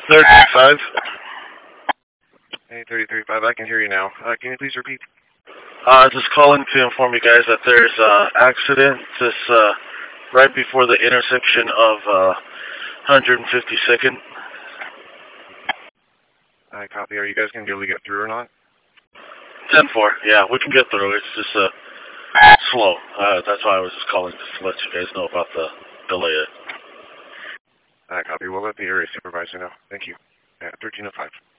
3035. Hey, 3035, I can hear you now. Can you please repeat? Just calling to inform you guys that there's accident just right before the intersection of 152nd. I copy. Are you guys going to be able to get through or not? 10-4. Yeah, we can get through. It's just slow. That's why I was just calling just to let you guys know about the delay. I copy. We'll let the area supervisor know. Thank you. 1305.